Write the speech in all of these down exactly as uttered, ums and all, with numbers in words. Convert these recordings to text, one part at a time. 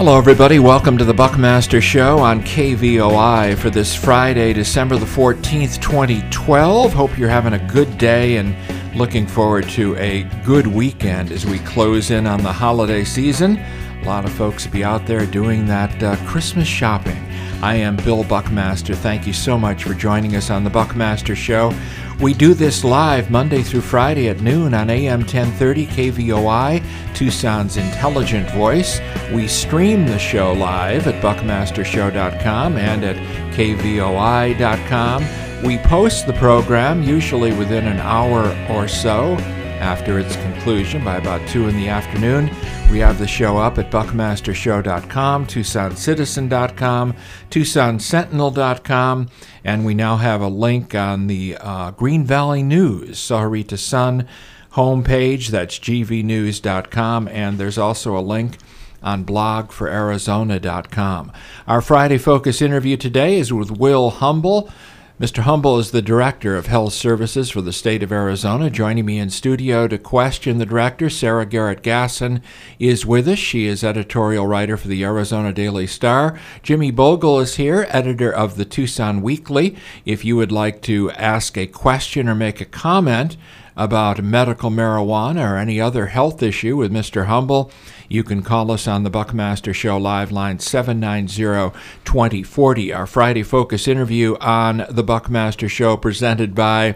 Hello, everybody. Welcome to the Buckmaster Show on K V O I for this Friday, December the fourteenth, twenty twelve. Hope you're having a good day and looking forward to a good weekend as we close in on the holiday season. A lot of folks will be out there doing that uh, Christmas shopping. I am Bill Buckmaster. Thank you so much for joining us on the Buckmaster Show. We do this live Monday through Friday at noon on A M ten thirty K V O I, Tucson's intelligent voice. We stream the show live at buckmaster show dot com and at K V O I dot com. We post the program usually within an hour or so after its conclusion by about two in the afternoon. We have the show up at buckmaster show dot com, tucson citizen dot com, tucson sentinel dot com, and we now have a link on the uh, Green Valley News, Sahuarita Sun homepage. That's g v news dot com, and there's also a link on blog for arizona dot com. Our Friday Focus interview today is with Will Humble. Mister Humble is the Director of Health Services for the state of Arizona. Joining me in studio to question the director, Sarah Garrett Gasson, is with us. She is editorial writer for the Arizona Daily Star. Jimmy Bogle is here, editor of the Tucson Weekly. If you would like to ask a question or make a comment about medical marijuana or any other health issue with Mister Humble, you can call us on the Buckmaster Show live line seven nine zero, two zero four zero. Our Friday Focus interview on the Buckmaster Show presented by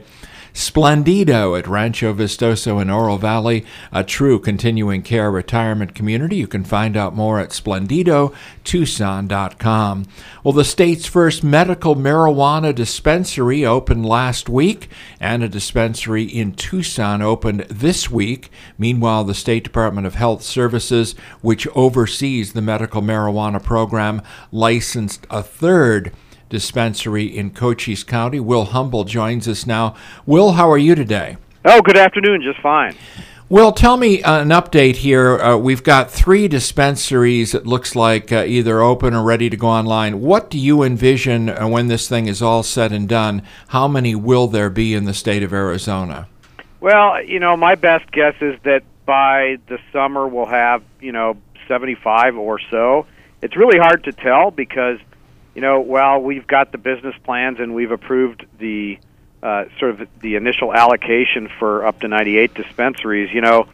Splendido at Rancho Vistoso in Oro Valley, a true continuing care retirement community. You can find out more at splendido tucson dot com. Well, the state's first medical marijuana dispensary opened last week, and a dispensary in Tucson opened this week. Meanwhile, the State Department of Health Services, which oversees the medical marijuana program, licensed a third dispensary in Cochise County. Will Humble joins us now. Will, how are you today? Oh, good afternoon. Just fine. Will, tell me uh, an update here. Uh, we've got three dispensaries, it looks like, uh, either open or ready to go online. What do you envision uh, when this thing is all said and done? How many will there be in the state of Arizona? Well, you know, my best guess is that by the summer we'll have, you know, seventy-five or so. It's really hard to tell because, you know, while we've got the business plans and we've approved the uh, sort of the initial allocation for up to ninety-eight dispensaries, you know,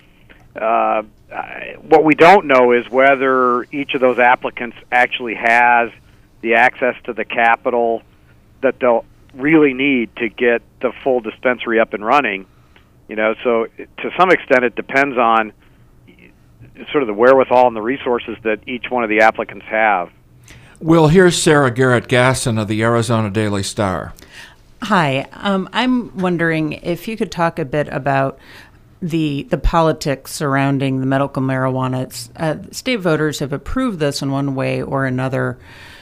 uh, what we don't know is whether each of those applicants actually has the access to the capital that they'll really need to get the full dispensary up and running. You know, so to some extent it depends on sort of the wherewithal and the resources that each one of the applicants have. Well, here's Sarah Garrett Gasson of the Arizona Daily Star. Hi. Um, I'm wondering if you could talk a bit about the the politics surrounding the medical marijuana. It's, uh, state voters have approved this in one way or another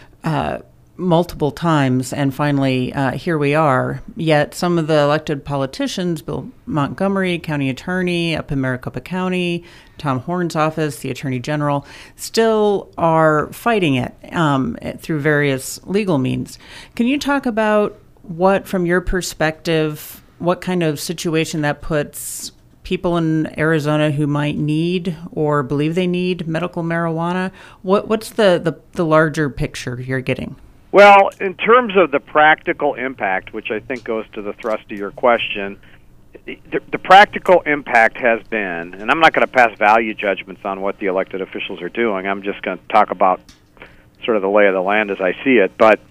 uh, multiple times, and finally uh, here we are. Yet some of the elected politicians, Bill Montgomery, county attorney up in Maricopa County, Tom Horn's office, the attorney general, still are fighting it um, through various legal means. Can you talk about what, from your perspective, what kind of situation that puts people in Arizona who might need or believe they need medical marijuana? What What's the, the, the larger picture you're getting? Well, in terms of the practical impact, which I think goes to the thrust of your question, the, the practical impact has been, and I'm not going to pass value judgments on what the elected officials are doing. I'm just going to talk about sort of the lay of the land as I see it. But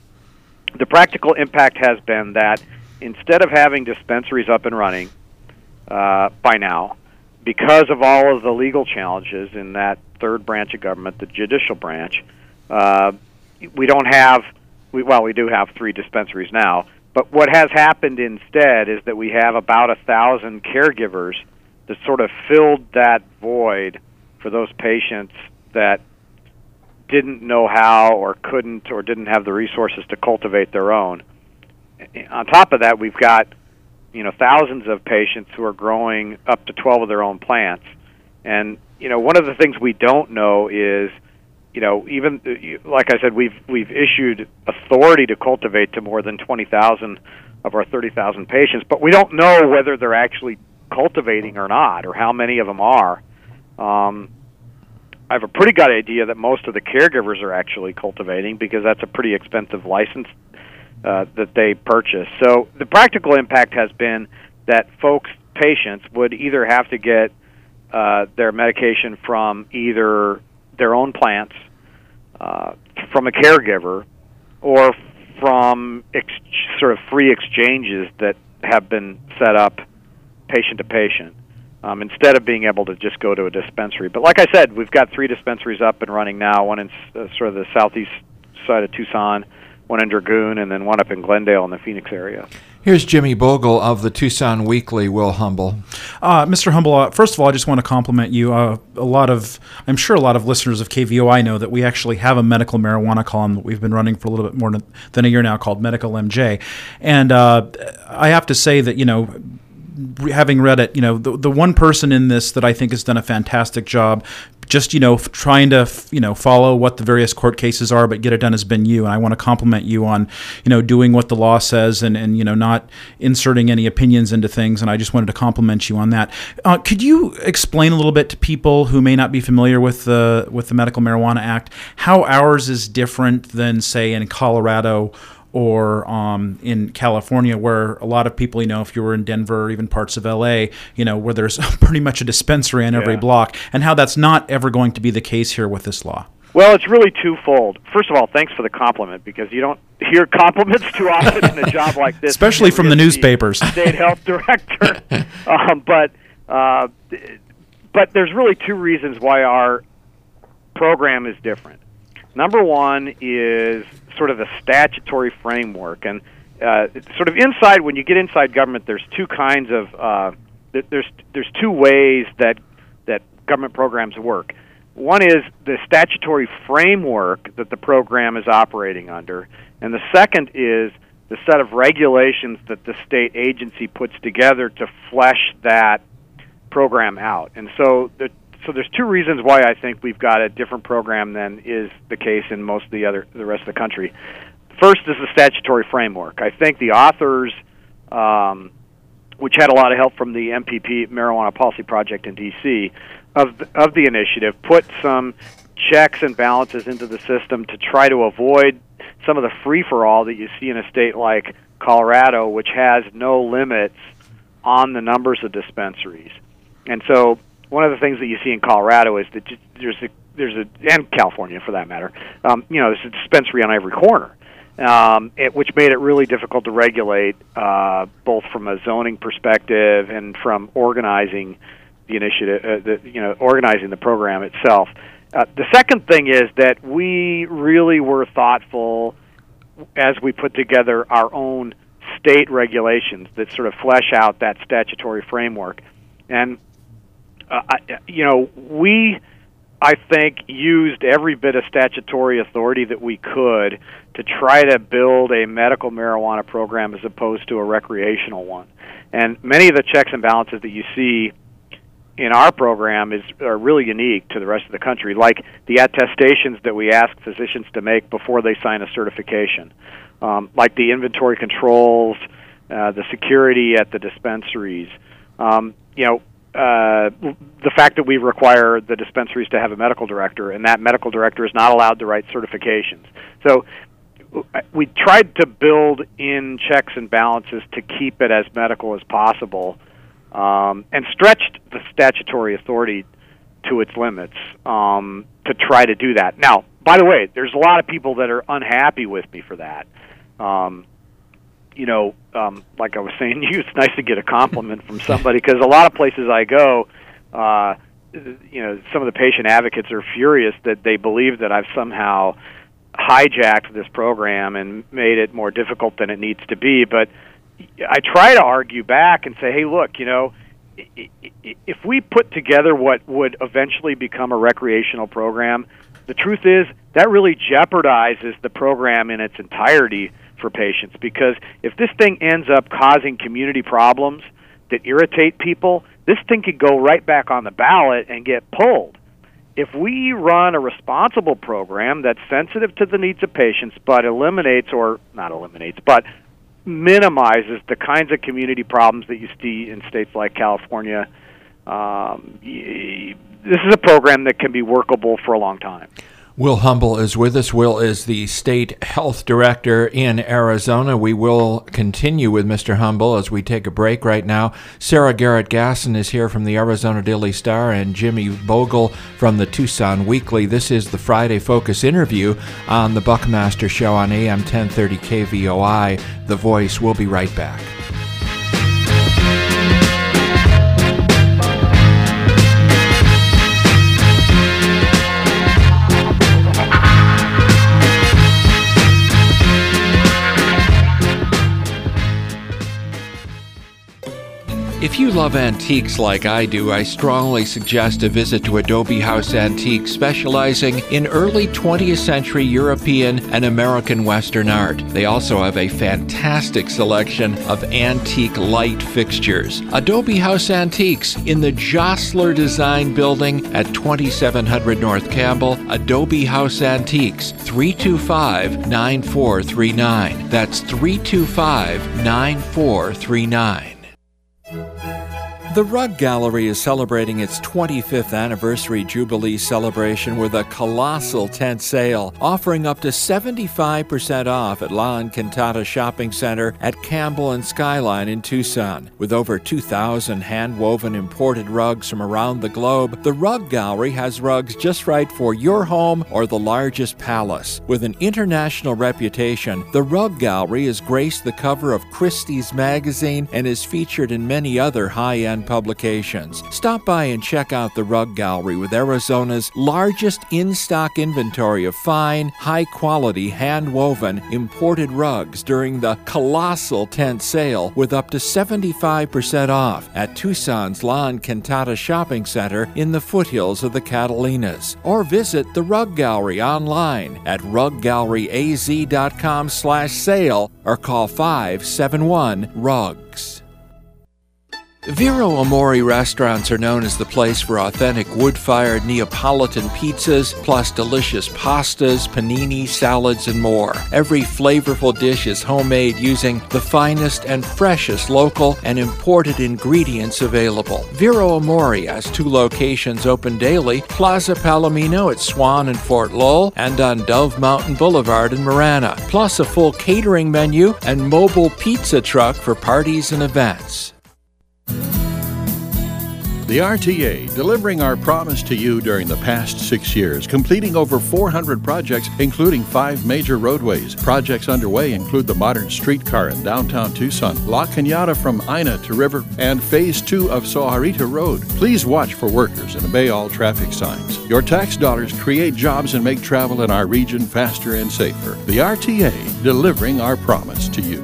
the practical impact has been that instead of having dispensaries up and running uh, by now, because of all of the legal challenges in that third branch of government, the judicial branch, uh, we don't have, we, well, we do have three dispensaries now, but what has happened instead is that we have about a thousand caregivers that sort of filled that void for those patients that didn't know how or couldn't or didn't have the resources to cultivate their own. On top of that, we've got, you know, thousands of patients who are growing up to twelve of their own plants. And, you know, one of the things we don't know is, you know, even like I said, we've we've issued authority to cultivate to more than twenty thousand of our thirty thousand patients, but we don't know whether they're actually cultivating or not, or how many of them are. Um, I have a pretty good idea that most of the caregivers are actually cultivating, because that's a pretty expensive license uh, that they purchase. So the practical impact has been that folks, patients, would either have to get uh, their medication from either their own plants, uh, from a caregiver, or from ex- sort of free exchanges that have been set up patient to patient, um, instead of being able to just go to a dispensary. But like I said, we've got three dispensaries up and running now, one in uh, sort of the southeast side of Tucson, one in Dragoon, and then one up in Glendale in the Phoenix area. Here's Jimmy Bogle of the Tucson Weekly, Will Humble. Uh, Mister Humble, uh, first of all, I just want to compliment you. Uh, a lot of, I'm sure a lot of listeners of K V O I know that we actually have a medical marijuana column that we've been running for a little bit more than a year now called Medical M J. And uh, I have to say that, you know, having read it, you know, the, the one person in this that I think has done a fantastic job just, you know, f- trying to, f- you know, follow what the various court cases are, but get it done has been you. And I want to compliment you on, you know, doing what the law says and, and you know, not inserting any opinions into things. And I just wanted to compliment you on that. Uh, could you explain a little bit to people who may not be familiar with the, with the Medical Marijuana Act, how ours is different than, say, in Colorado or um, in California, where a lot of people, you know, if you were in Denver or even parts of L A, you know, where there's pretty much a dispensary on every yeah. block, and how that's not ever going to be the case here with this law? Well, it's really twofold. First of all, thanks for the compliment, because you don't hear compliments too often in a job like this. Especially from the newspapers. State health director. um, but, uh, but there's really two reasons why our program is different. Number one is sort of the statutory framework, and uh, sort of inside, when you get inside government, there's two kinds of uh, there's there's two ways that that government programs work. One is the statutory framework that the program is operating under, and the second is the set of regulations that the state agency puts together to flesh that program out. And so the So there's two reasons why I think we've got a different program than is the case in most of the other the rest of the country. First is the statutory framework. I think the authors, um, which had a lot of help from the M P P Marijuana Policy Project in D C, of the, of the initiative, put some checks and balances into the system to try to avoid some of the free-for-all that you see in a state like Colorado, which has no limits on the numbers of dispensaries. And so one of the things that you see in Colorado is that there's a, there's a, and California for that matter, um, you know, there's a dispensary on every corner, um, it, which made it really difficult to regulate, uh, both from a zoning perspective and from organizing the initiative, uh, the, you know, organizing the program itself. Uh, the second thing is that we really were thoughtful as we put together our own state regulations that sort of flesh out that statutory framework. And Uh, I, you know, we, I think, used every bit of statutory authority that we could to try to build a medical marijuana program as opposed to a recreational one. And many of the checks and balances that you see in our program is are really unique to the rest of the country, like the attestations that we ask physicians to make before they sign a certification, um, like the inventory controls, uh, the security at the dispensaries, um, you know, Uh, the fact that we require the dispensaries to have a medical director, and that medical director is not allowed to write certifications. So we tried to build in checks and balances to keep it as medical as possible, um, and stretched the statutory authority to its limits um, to try to do that. Now, by the way, there's a lot of people that are unhappy with me for that. Um, you know, um, like I was saying to you, it's nice to get a compliment from somebody, because a lot of places I go, uh, you know, some of the patient advocates are furious that they believe that I've somehow hijacked this program and made it more difficult than it needs to be. But I try to argue back and say, hey, look, you know, if we put together what would eventually become a recreational program, the truth is that really jeopardizes the program in its entirety for patients, because if this thing ends up causing community problems that irritate people, this thing could go right back on the ballot and get pulled. If we run a responsible program that's sensitive to the needs of patients but eliminates, or not eliminates, but minimizes the kinds of community problems that you see in states like California, um, this is a program that can be workable for a long time. Will Humble is with us. Will is the state health director in Arizona. We will continue with Mister Humble as we take a break right now. Sarah Garrett Gasson is here from the Arizona Daily Star and Jimmy Bogle from the Tucson Weekly. This is the Friday Focus interview on the Buckmaster Show on A M ten thirty K V O I. The Voice. We'll be right back. If you love antiques like I do, I strongly suggest a visit to Adobe House Antiques, specializing in early twentieth century European and American Western art. They also have a fantastic selection of antique light fixtures. Adobe House Antiques in the Jostler Design Building at twenty-seven hundred North Campbell. Adobe House Antiques, three two five, nine four three nine. That's three two five, nine four three nine. The Rug Gallery is celebrating its twenty-fifth anniversary Jubilee celebration with a colossal tent sale, offering up to seventy-five percent off at La Encantada Shopping Center at Campbell and Skyline in Tucson. With over two thousand hand-woven imported rugs from around the globe, the Rug Gallery has rugs just right for your home or the largest palace. With an international reputation, the Rug Gallery has graced the cover of Christie's magazine and is featured in many other high-end publications. Stop by and check out the Rug Gallery with Arizona's largest in-stock inventory of fine, high-quality, hand-woven, imported rugs during the colossal tent sale with up to seventy-five percent off at Tucson's La Encantada Shopping Center in the foothills of the Catalinas. Or visit the Rug Gallery online at rug gallery a z dot com slash sale or call five seven one rugs. Vero Amore restaurants are known as the place for authentic wood-fired Neapolitan pizzas, plus delicious pastas, panini, salads, and more. Every flavorful dish is homemade using the finest and freshest local and imported ingredients available. Vero Amore has two locations open daily, Plaza Palomino at Swan and Fort Lowell, and on Dove Mountain Boulevard in Marana, plus a full catering menu and mobile pizza truck for parties and events. The R T A, delivering our promise to you during the past six years, completing over four hundred projects, including five major roadways. Projects underway include the modern streetcar in downtown Tucson, La Cañada from Ina to River, and Phase two of Sojarita Road. Please watch for workers and obey all traffic signs. Your tax dollars create jobs and make travel in our region faster and safer. The R T A, delivering our promise to you.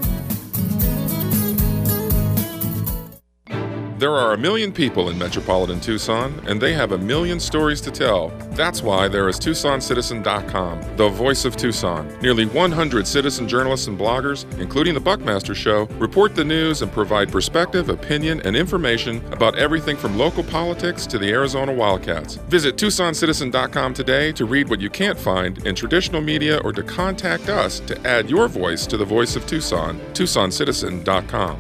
There are a million people in metropolitan Tucson, and they have a million stories to tell. That's why there is Tucson Citizen dot com, the voice of Tucson. Nearly one hundred citizen journalists and bloggers, including the Buckmaster Show, report the news and provide perspective, opinion, and information about everything from local politics to the Arizona Wildcats. Visit Tucson Citizen dot com today to read what you can't find in traditional media or to contact us to add your voice to the voice of Tucson. Tucson Citizen dot com.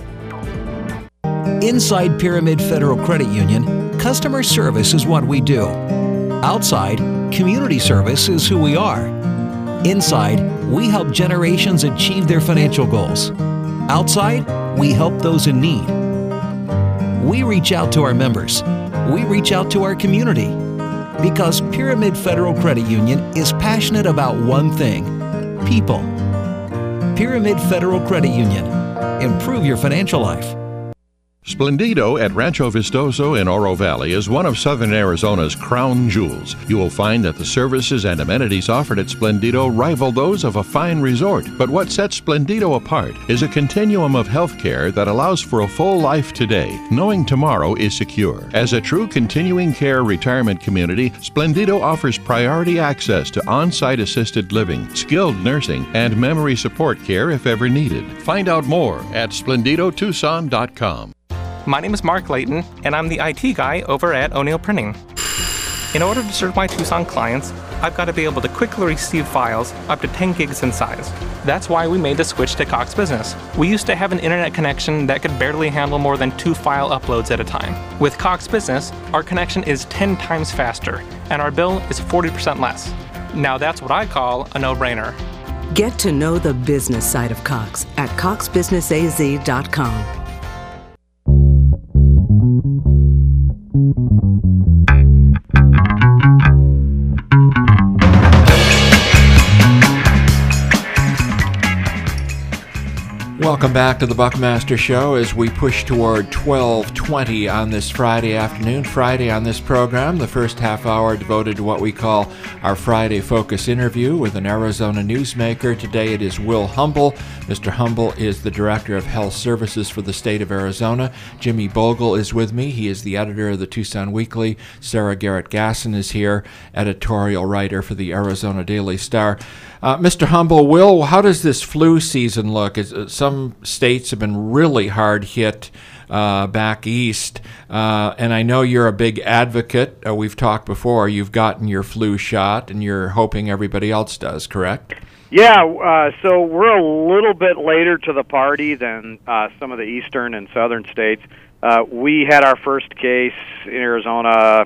Inside Pyramid Federal Credit Union, customer service is what we do. Outside, community service is who we are. Inside, we help generations achieve their financial goals. Outside, we help those in need. We reach out to our members. We reach out to our community. Because Pyramid Federal Credit Union is passionate about one thing: people. Pyramid Federal Credit Union. Improve your financial life. Splendido at Rancho Vistoso in Oro Valley is one of Southern Arizona's crown jewels. You will find that the services and amenities offered at Splendido rival those of a fine resort. But what sets Splendido apart is a continuum of health care that allows for a full life today, knowing tomorrow is secure. As a true continuing care retirement community, Splendido offers priority access to on-site assisted living, skilled nursing, and memory support care if ever needed. Find out more at Splendido Tucson dot com. My name is Mark Layton, and I'm the I T guy over at O'Neill Printing. In order to serve my Tucson clients, I've got to be able to quickly receive files up to ten gigs in size. That's why we made the switch to Cox Business. We used to have an internet connection that could barely handle more than two file uploads at a time. With Cox Business, our connection is ten times faster, and our bill is forty percent less. Now that's what I call a no-brainer. Get to know the business side of Cox at cox business a z dot com. Welcome back to the Buckmaster Show as we push toward twelve twenty on this Friday afternoon. Friday on this program, the first half hour devoted to what we call our Friday Focus interview with an Arizona newsmaker. Today it is Will Humble. Mister Humble is the Director of Health Services for the state of Arizona. Jimmy Bogle is with me. He is the editor of the Tucson Weekly. Sarah Garrett Gasson is here, editorial writer for the Arizona Daily Star. Uh, Mister Humble, Will, how does this flu season look? Is, uh, some states have been really hard hit uh, back east, uh, and I know you're a big advocate. Uh, we've talked before. You've gotten your flu shot, and you're hoping everybody else does, correct? Yeah, uh, so we're a little bit later to the party than uh, some of the eastern and southern states. Uh, we had our first case in Arizona,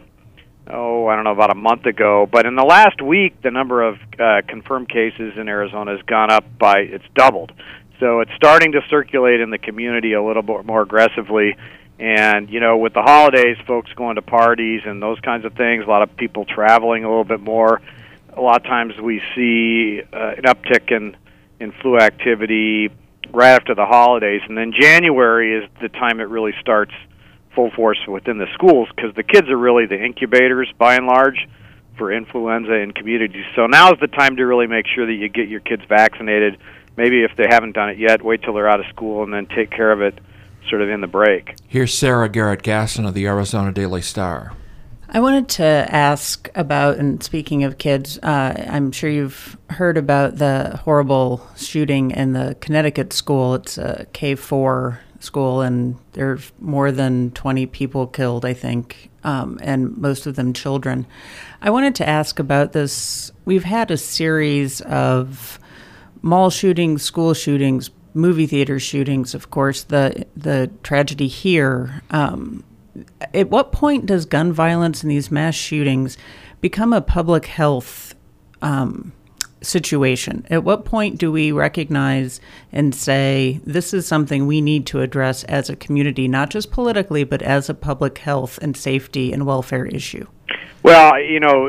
oh, I don't know, about a month ago. But in the last week, the number of uh, confirmed cases in Arizona has gone up by, it's doubled. So it's starting to circulate in the community a little bit more aggressively. And, you know, with the holidays, folks going to parties and those kinds of things, a lot of people traveling a little bit more. A lot of times we see uh, an uptick in, in flu activity right after the holidays. And then January is the time it really starts full force within the schools, because the kids are really the incubators, by and large, for influenza in communities. So now's the time to really make sure that you get your kids vaccinated. Maybe if they haven't done it yet, wait till they're out of school and then take care of it sort of in the break. Here's Sarah Garrett Gasson of the Arizona Daily Star. I wanted to ask about, and speaking of kids, uh, I'm sure you've heard about the horrible shooting in the Connecticut school. It's a K four school, and there's more than twenty people killed, I think, um, and most of them children. I wanted to ask about this. We've had a series of mall shootings, school shootings, movie theater shootings, of course, the the tragedy here. Um, at what point does gun violence and these mass shootings become a public health um, situation? At what point do we recognize and say, this is something we need to address as a community, not just politically, but as a public health and safety and welfare issue? Well, you know,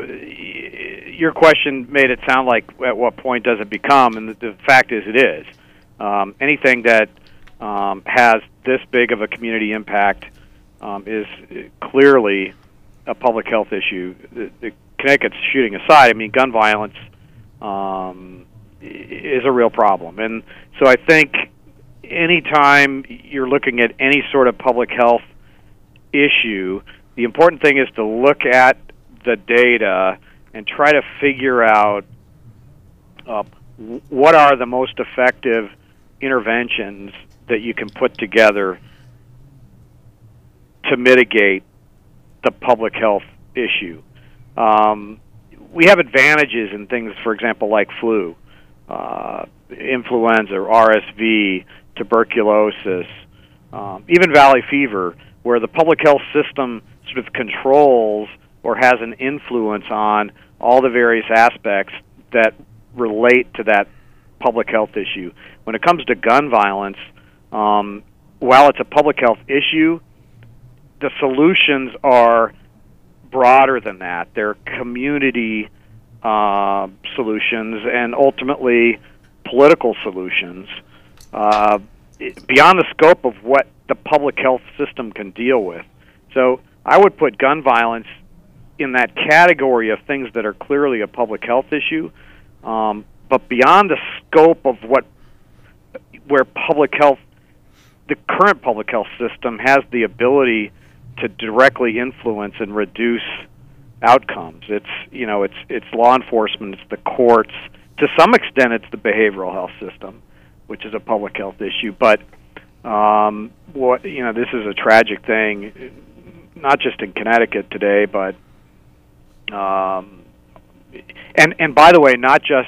your question made it sound like at what point does it become, and the, the fact is it is. Um, anything that um, has this big of a community impact um, is clearly a public health issue. The, the Connecticut's shooting aside, I mean, gun violence um, is a real problem. And so I think anytime you're looking at any sort of public health issue, the important thing is to look at the data and try to figure out uh, what are the most effective interventions that you can put together to mitigate the public health issue. Um, we have advantages in things, for example, like flu, uh, influenza, R S V, tuberculosis, um, even valley fever, where the public health system sort of controls or has an influence on all the various aspects that relate to that public health issue. When it comes to gun violence, um, while it's a public health issue, the solutions are broader than that. They're community uh, solutions and ultimately political solutions uh, beyond the scope of what the public health system can deal with. So I would put gun violence in that category of things that are clearly a public health issue, um, but beyond the scope of what, where public health, the current public health system has the ability to directly influence and reduce outcomes. It's, you know, it's it's law enforcement, it's the courts. To some extent, it's the behavioral health system, which is a public health issue. But um, what you know, this is a tragic thing, not just in Connecticut today, but Um, and and by the way, not just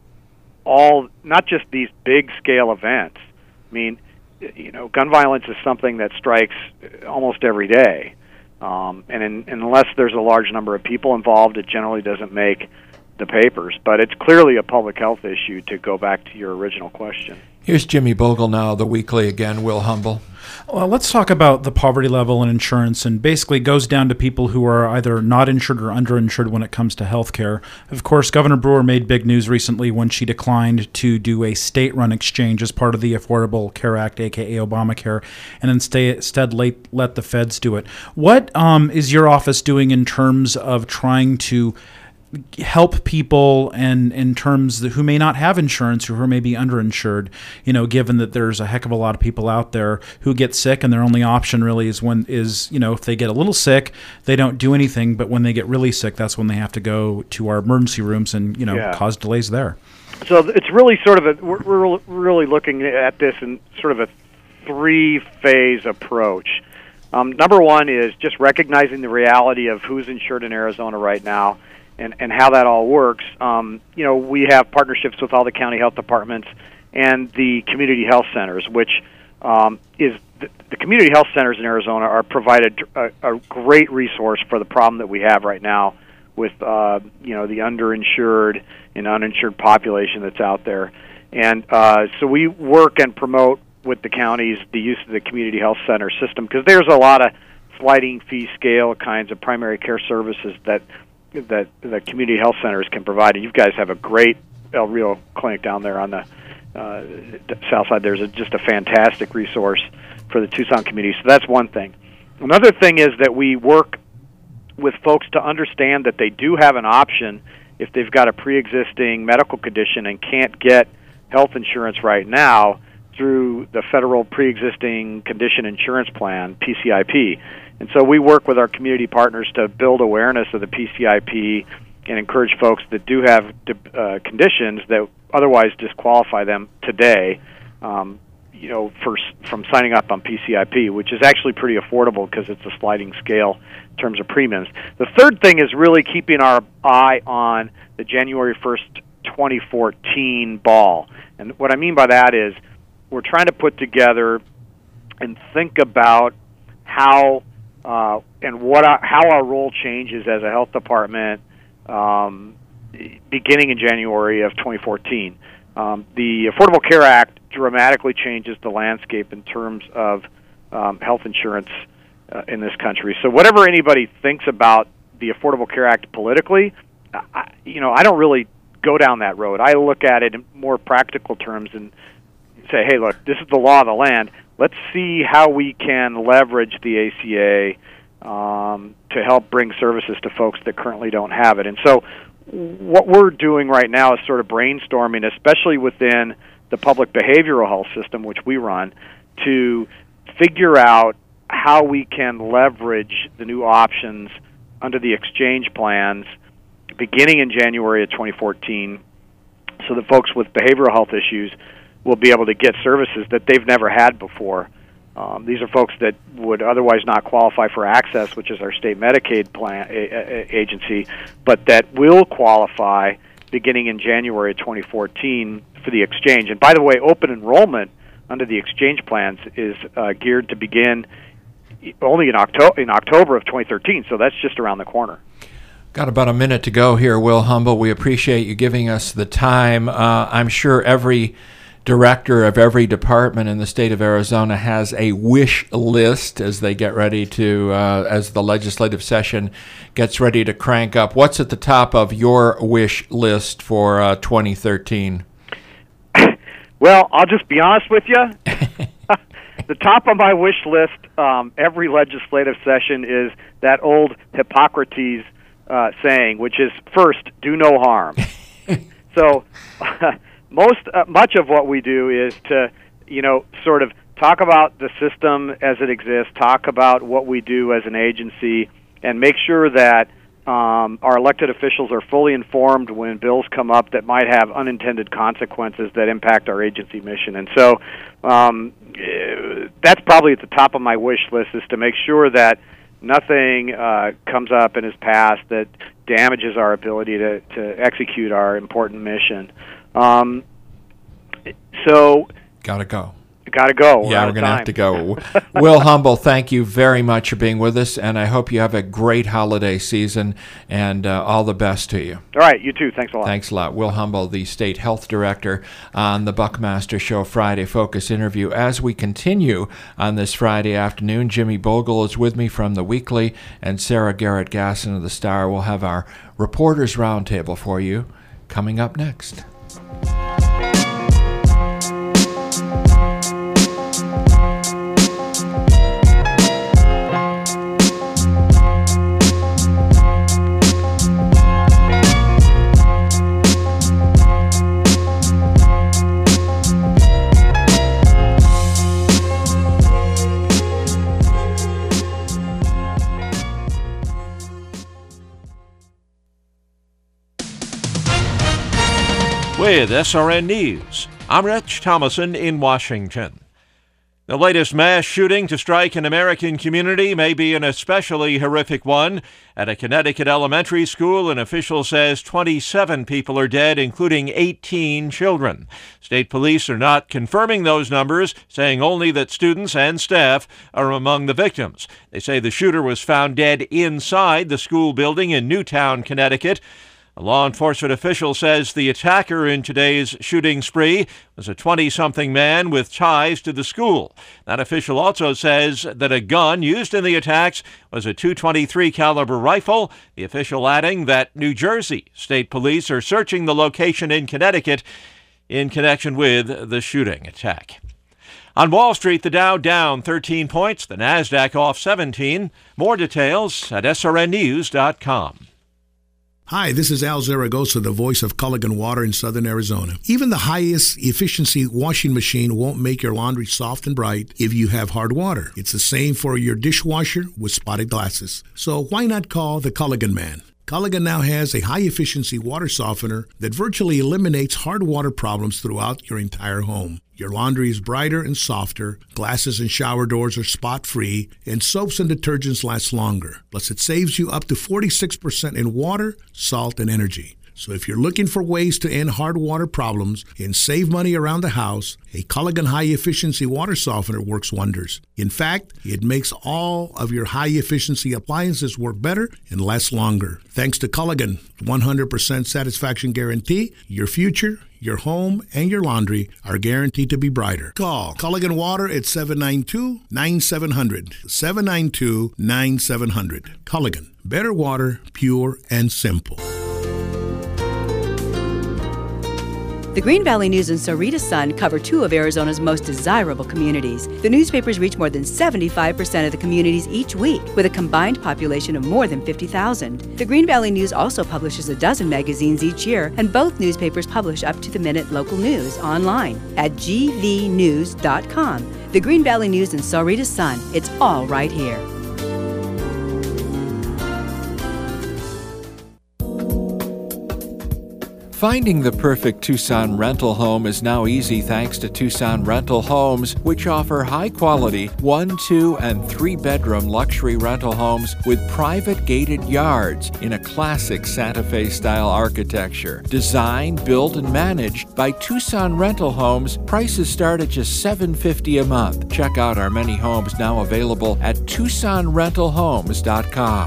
all, not just these big scale events. I mean, you know, gun violence is something that strikes almost every day, um, and, in, and unless there's a large number of people involved, it generally doesn't make the papers. But it's clearly a public health issue, to go back to your original question. Here's Jimmy Bogle now, the Weekly again. Will Humble. Well, let's talk about the poverty level in insurance, and basically goes down to people who are either not insured or underinsured when it comes to health care. Of course, Governor Brewer made big news recently when she declined to do a state-run exchange as part of the Affordable Care Act, aka Obamacare, and instead let the feds do it. What um, is your office doing in terms of trying to help people, and in terms that who may not have insurance or who may be underinsured, you know, given that there's a heck of a lot of people out there who get sick and their only option really is when is, you know, if they get a little sick, they don't do anything, but when they get really sick, that's when they have to go to our emergency rooms and, you know, yeah. cause delays there. So it's really sort of a, we're, we're really looking at this in sort of a three-phase approach. Um, number one is just recognizing the reality of who's insured in Arizona right now, and, and how that all works. Um, you know, we have partnerships with all the county health departments and the community health centers, which um, is the, the community health centers in Arizona are provided a, a great resource for the problem that we have right now with, uh, you know, the underinsured and uninsured population that's out there. And uh, so we work and promote with the counties the use of the community health center system, because there's a lot of sliding fee scale kinds of primary care services that that the community health centers can provide. And you guys have a great El Rio clinic down there on the uh, south side. There's a, just a fantastic resource for the Tucson community. So that's one thing. Another thing is that we work with folks to understand that they do have an option if they've got a pre-existing medical condition and can't get health insurance right now through the federal pre-existing condition insurance plan, P C I P. And so we work with our community partners to build awareness of the P C I P and encourage folks that do have uh, conditions that otherwise disqualify them today, um, you know, for, from signing up on P C I P, which is actually pretty affordable because it's a sliding scale in terms of premiums. The third thing is really keeping our eye on the January first, twenty fourteen ball. And what I mean by that is we're trying to put together and think about how uh, and what our, how our role changes as a health department um, beginning in January of twenty fourteen. Um, the Affordable Care Act dramatically changes the landscape in terms of um, health insurance uh, in this country. So whatever anybody thinks about the Affordable Care Act politically, I, you know, I don't really go down that road. I look at it in more practical terms and say, hey, look, this is the law of the land. Let's see how we can leverage the A C A um, to help bring services to folks that currently don't have it. And so what we're doing right now is sort of brainstorming, especially within the public behavioral health system, which we run, to figure out how we can leverage the new options under the exchange plans beginning in January of twenty fourteen, so that folks with behavioral health issues will be able to get services that they've never had before. Um, these are folks that would otherwise not qualify for Access, which is our state Medicaid plan a, a, agency, but that will qualify beginning in January of twenty fourteen for the exchange. And by the way, open enrollment under the exchange plans is uh, geared to begin only in October in October of twenty thirteen, so that's just around the corner. Got about a minute to go here, Will Humble. We appreciate you giving us the time. Uh, I'm sure every director of every department in the state of Arizona has a wish list as they get ready to, uh, as the legislative session gets ready to crank up. What's at the top of your wish list for uh, twenty thirteen? Well, I'll just be honest with you. The top of my wish list um, every legislative session is that old Hippocrates uh, saying, which is, first, do no harm. So most uh, much of what we do is to, you know, sort of talk about the system as it exists, talk about what we do as an agency, and make sure that um, our elected officials are fully informed when bills come up that might have unintended consequences that impact our agency mission. And so um, that's probably at the top of my wish list, is to make sure that nothing uh, comes up and is passed that damages our ability to, to execute our important mission. Um, so, gotta go. Gotta go. We're yeah, we're going to have to go. Will Humble, thank you very much for being with us, and I hope you have a great holiday season, and uh, all the best to you. All right, you too. Thanks a lot. Thanks a lot. Will Humble, the State Health Director, on the Buckmaster Show Friday Focus interview. As we continue on this Friday afternoon, Jimmy Bogle is with me from The Weekly, and Sarah Garrett-Gasson of The Star. We'll have our Reporters Roundtable for you coming up next. With S R N News, I'm Rich Thomason in Washington. The latest mass shooting to strike an American community may be an especially horrific one. At a Connecticut elementary school, an official says twenty-seven people are dead, including eighteen children. State police are not confirming those numbers, saying only that students and staff are among the victims. They say the shooter was found dead inside the school building in Newtown, Connecticut. A law enforcement official says the attacker in today's shooting spree was a twenty-something man with ties to the school. That official also says that a gun used in the attacks was a two twenty-three caliber rifle, the official adding that New Jersey State Police are searching the location in Connecticut in connection with the shooting attack. On Wall Street, the Dow down thirteen points, the Nasdaq off seventeen. More details at S R N news dot com. Hi, this is Al Zaragoza, the voice of Culligan Water in Southern Arizona. Even the highest efficiency washing machine won't make your laundry soft and bright if you have hard water. It's the same for your dishwasher with spotted glasses. So why not call the Culligan Man? Culligan now has a high-efficiency water softener that virtually eliminates hard water problems throughout your entire home. Your laundry is brighter and softer, glasses and shower doors are spot-free, and soaps and detergents last longer. Plus, it saves you up to forty-six percent in water, salt, and energy. So if you're looking for ways to end hard water problems and save money around the house, a Culligan high-efficiency water softener works wonders. In fact, it makes all of your high-efficiency appliances work better and last longer. Thanks to Culligan one hundred percent satisfaction guarantee, your future, your home, and your laundry are guaranteed to be brighter. Call Culligan Water at seven nine two, nine seven zero zero. seven nine two, nine seven zero zero. Culligan. Better water, pure and simple. The Green Valley News and Sahuarita Sun cover two of Arizona's most desirable communities. The newspapers reach more than seventy-five percent of the communities each week, with a combined population of more than fifty thousand. The Green Valley News also publishes a dozen magazines each year, and both newspapers publish up-to-the-minute local news online at g v news dot com. The Green Valley News and Sahuarita Sun, it's all right here. Finding the perfect Tucson rental home is now easy thanks to Tucson Rental Homes, which offer high-quality one, two, and three-bedroom luxury rental homes with private gated yards in a classic Santa Fe-style architecture. Designed, built, and managed by Tucson Rental Homes, prices start at just seven hundred fifty dollars a month. Check out our many homes now available at tucson rental homes dot com.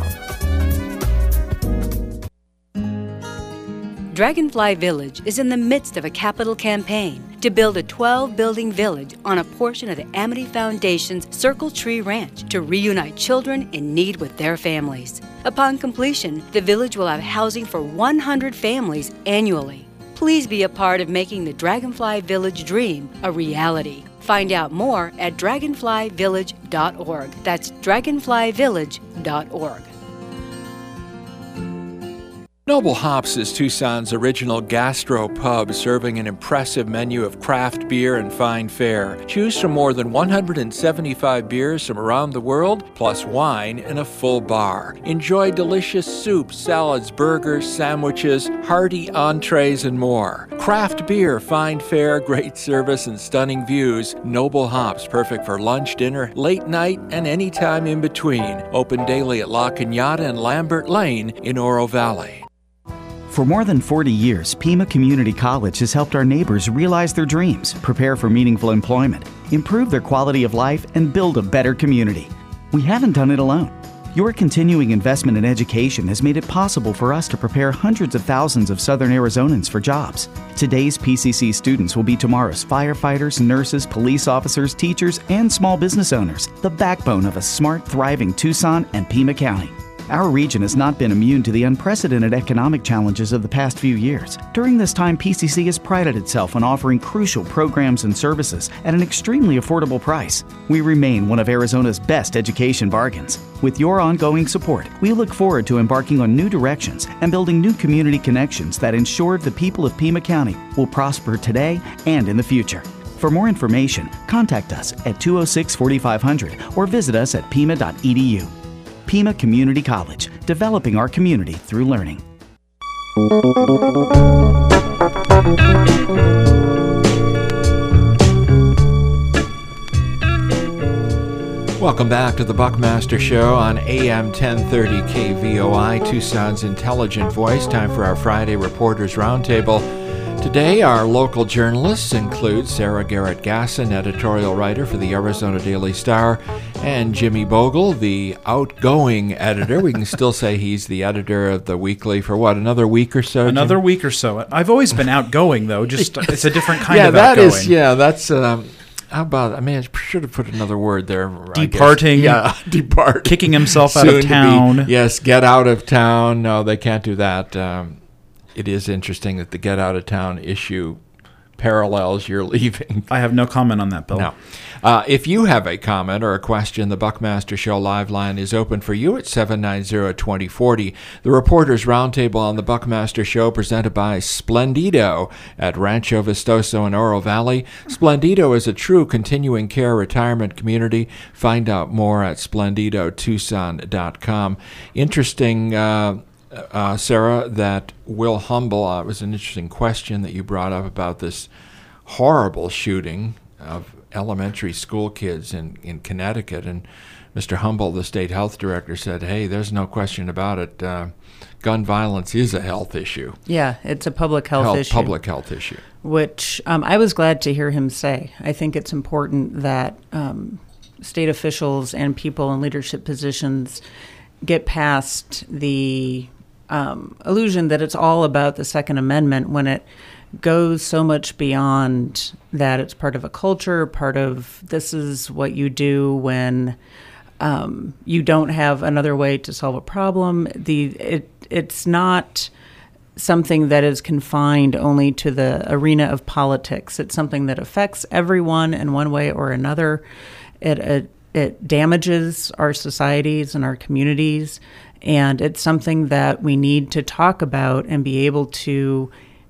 Dragonfly Village is in the midst of a capital campaign to build a twelve-building village on a portion of the Amity Foundation's Circle Tree Ranch to reunite children in need with their families. Upon completion, the village will have housing for one hundred families annually. Please be a part of making the Dragonfly Village dream a reality. Find out more at dragonfly village dot org. That's dragonfly village dot org. Noble Hops is Tucson's original gastro pub, serving an impressive menu of craft beer and fine fare. Choose from more than one hundred seventy-five beers from around the world, plus wine and a full bar. Enjoy delicious soups, salads, burgers, sandwiches, hearty entrees, and more. Craft beer, fine fare, great service, and stunning views. Noble Hops, perfect for lunch, dinner, late night, and any time in between. Open daily at La Cañada and Lambert Lane in Oro Valley. For more than forty years, Pima Community College has helped our neighbors realize their dreams, prepare for meaningful employment, improve their quality of life, and build a better community. We haven't done it alone. Your continuing investment in education has made it possible for us to prepare hundreds of thousands of Southern Arizonans for jobs. Today's P C C students will be tomorrow's firefighters, nurses, police officers, teachers, and small business owners, the backbone of a smart, thriving Tucson and Pima County. Our region has not been immune to the unprecedented economic challenges of the past few years. During this time, P C C has prided itself on offering crucial programs and services at an extremely affordable price. We remain one of Arizona's best education bargains. With your ongoing support, we look forward to embarking on new directions and building new community connections that ensure the people of Pima County will prosper today and in the future. For more information, contact us at two oh six, forty-five hundred or visit us at pima dot e d u. Pima Community College, developing our community through learning. Welcome back to the Buckmaster Show on A M ten thirty K V O I, Tucson's intelligent voice. Time for our Friday Reporters Roundtable. Today, our local journalists include Sarah Garrett Gasson, editorial writer for the Arizona Daily Star, and Jimmy Bogle, the outgoing editor. We can still say he's the editor of the Weekly for what, another week or so? Another Jim? week or so. I've always been outgoing, though. Just it's a different kind yeah, of that outgoing. Is, yeah, that's... Um, how about, I mean, I should have put another word there. Departing. Yeah, depart. Kicking himself out of town. Be, yes, get out of town. No, they can't do that. Um, it is interesting that the get out of town issue parallels your leaving. I have no comment on that, Bill. No. Uh, if you have a comment or a question, the Buckmaster Show live line is open for you at seven nine zero, two zero four zero. The Reporters Roundtable on the Buckmaster Show presented by Splendido at Rancho Vistoso in Oro Valley. Splendido is a true continuing care retirement community. Find out more at splendido tucson dot com. Interesting... Uh, Uh, Sarah, that Will Humble, uh, it was an interesting question that you brought up about this horrible shooting of elementary school kids in, in Connecticut. And Mister Humble, the state health director, said, hey, there's no question about it. Uh, gun violence is a health issue. Yeah, it's a public health, health issue. Public health issue. Which um, I was glad to hear him say. I think it's important that um, state officials and people in leadership positions get past the... Um, illusion that it's all about the Second Amendment when it goes so much beyond that. It's part of a culture, part of this is what you do when um, you don't have another way to solve a problem. The it it's not something that is confined only to the arena of politics. It's something that affects everyone in one way or another. It it, it damages our societies and our communities. And it's something that we need to talk about and be able to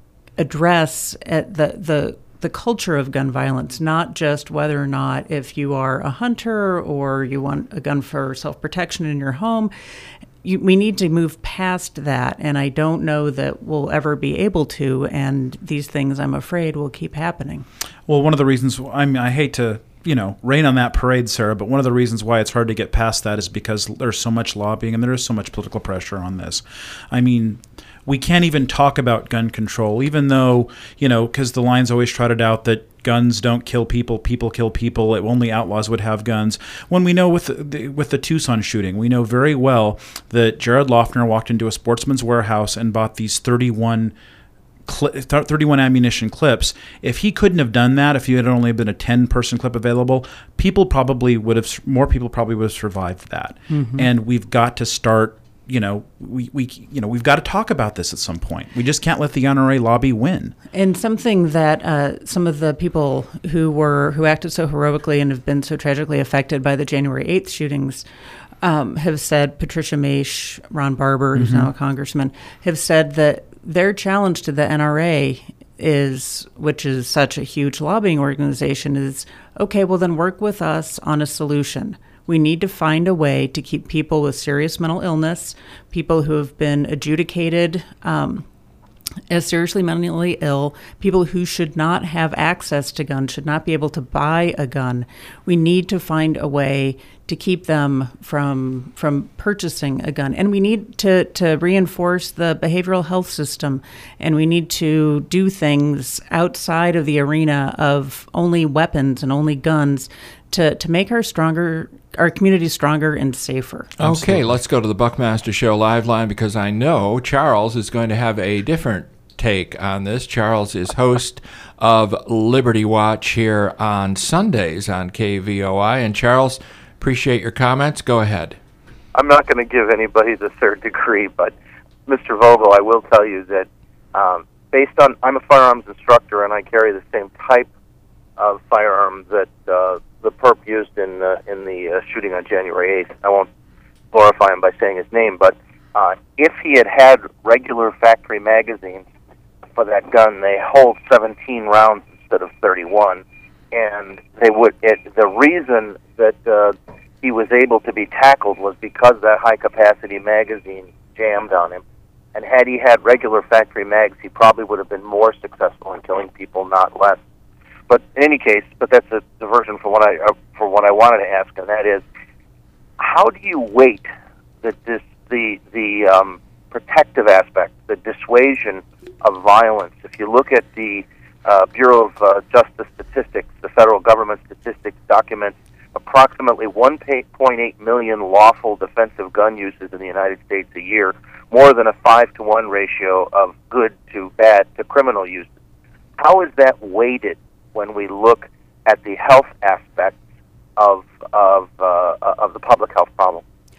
address at the, the the culture of gun violence, not just whether or not if you are a hunter or you want a gun for self-protection in your home. You, we need to move past that, and I don't know that we'll ever be able to, and these things, I'm afraid, will keep happening. Well, one of the reasons, I mean, I hate to... you know, rain on that parade, Sarah, but one of the reasons why it's hard to get past that is because there's so much lobbying and there is so much political pressure on this. I mean, we can't even talk about gun control, even though, you know, because the line's always trotted out that guns don't kill people, people kill people, only outlaws would have guns. When we know with the, with the Tucson shooting, we know very well that Jared Loughner walked into a Sportsman's Warehouse and bought these thirty-one thirty-one ammunition clips. If he couldn't have done that, if he had only been a ten person clip available, people probably would have, more people probably would have survived that. Mm-hmm. And we've got to start, you know, we, we, you know, we've got to talk about this at some point. We just can't let the N R A lobby win. And something that uh, some of the people who were, who acted so heroically and have been so tragically affected by the January eighth shootings um, have said, Patricia Maish, Ron Barber, who's mm-hmm. now a congressman, have said that their challenge to the N R A is, which is such a huge lobbying organization, is, okay, well then work with us on a solution. We need to find a way to keep people with serious mental illness, people who have been adjudicated um, as seriously mentally ill, people who should not have access to guns, should not be able to buy a gun. We need to find a way to keep them from from purchasing a gun. And we need to, to reinforce the behavioral health system, and we need to do things outside of the arena of only weapons and only guns to, to make our stronger our community stronger and safer. Okay, let's go to the Buckmaster Show live line, because I know Charles is going to have a different take on this. Charles is host of Liberty Watch here on Sundays on K V O I. And Charles, appreciate your comments. Go ahead. I'm not going to give anybody the third degree, but Mister Vogel, I will tell you that um, based on, I'm a firearms instructor, and I carry the same type of firearm that uh, the perp used in uh, in the uh, shooting on January eighth. I won't glorify him by saying his name, but uh, if he had had regular factory magazines for that gun, they hold seventeen rounds instead of thirty-one, and they would. It, the reason that uh, he was able to be tackled was because that high-capacity magazine jammed on him. And had he had regular factory mags, he probably would have been more successful in killing people, not less. But in any case, but that's a diversion for what I uh, for what I wanted to ask, and that is, how do you weight the this the the um, protective aspect, the dissuasion of violence? If you look at the uh, Bureau of uh, Justice statistics, the federal government statistics documents approximately one point eight million lawful defensive gun uses in the United States a year, more than a five to one ratio of good to bad to criminal uses. How is that weighted when we look at the health aspects of of uh, of the public health problem?